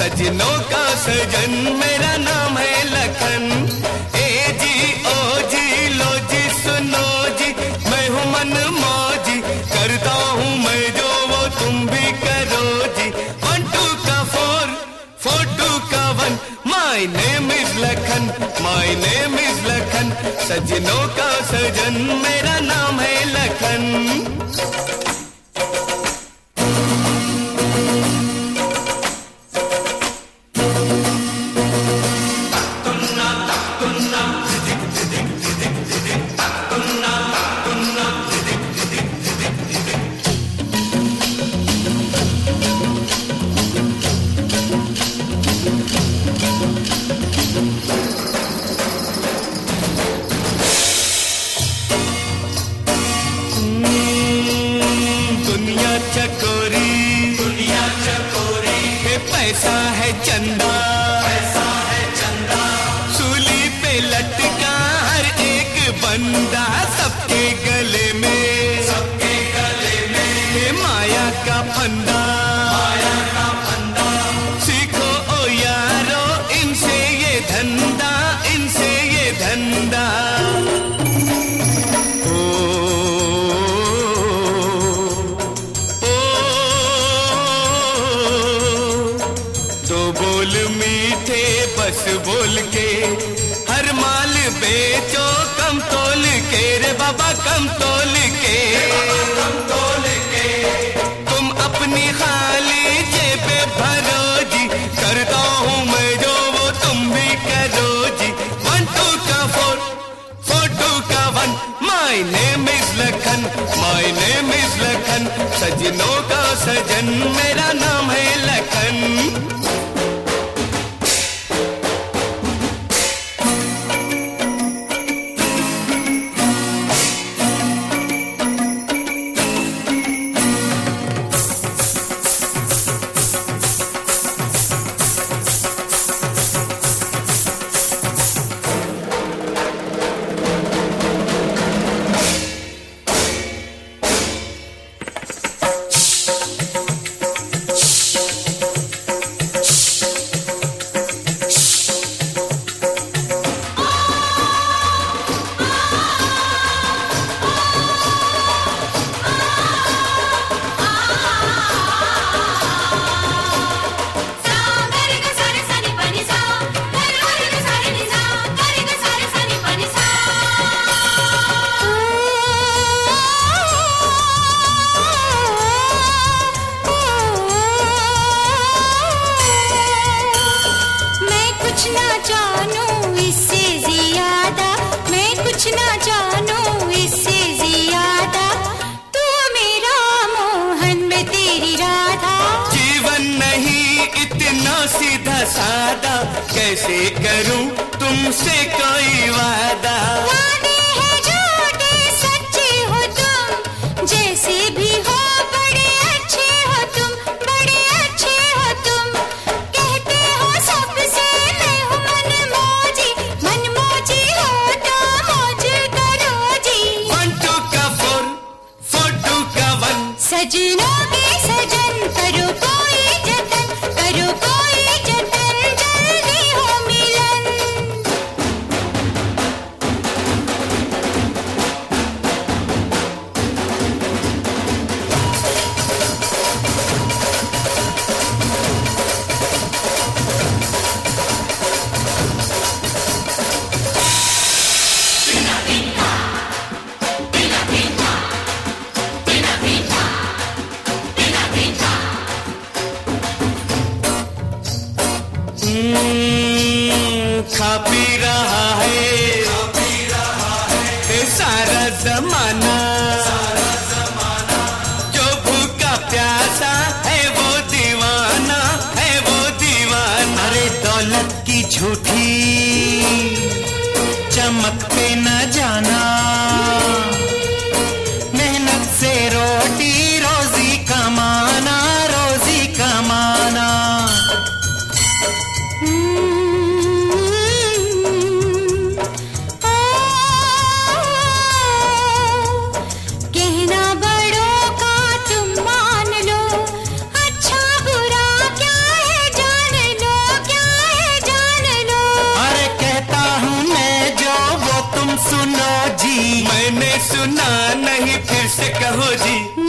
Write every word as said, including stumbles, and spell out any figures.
सजनों का सजन मेरा नाम है लखन। ए जी ओ जी लो जी सुनो जी, मैं हूँ मन मौजी, करता हूँ मैं जो वो तुम भी करो जी। वन टू का फोर, फोर टू का one, my name is Lakhan, my name is Lakhan. सजनों का सजन मेरा नाम है लखन। चकोरी दुनिया चकोरी, पैसा है चंदा, पैसा है चंदा, सूली पे लटका हर एक बंदा, सबके गले में, सबके गले में माया का फंदा, माया का फंदा। सीखो ओ यारो इनसे ये धंधा, इनसे ये धंधा। बोल मीठे बस बोल के हर माल बेचो कम तोल के, रे बाबा कम तोल के, कम तोल के। तुम अपनी खाली जेबे भरो जी, करता हूँ मैं जो वो तुम भी करो जी। वन टू का फोर, फोर टू का one, my name is Lakhan, my name is Lakhan. सजनों का सजन मेरा नाम है लखन। सीधा सादा कैसे करूं तुमसे कोई वादा, वादे हैं झूठे सच्चे हो तुम, जैसे भी हो बड़े अच्छे हो तुम, बड़े अच्छे हो तुम। कहते हो सबसे मैं हूँ मन मौजी, मन मौजी हो तो मौज करो जी। वन टू का फोर, फोर टू का वन, सजनों के सजन करो कोई जतन, करो कोई जतन, जल्दी हो मिलन। खा पी रहा है, खा पी रहा है सारा जमाना, सारा जमाना। जो भूखा प्यासा है वो दीवाना, है वो दीवाना। अरे दौलत की झूठी चमक पे न जाना, मेहनत से रोटी रोजी कमाना, रोजी कमाना। जान लो सुना नहीं फिर से कहो जी।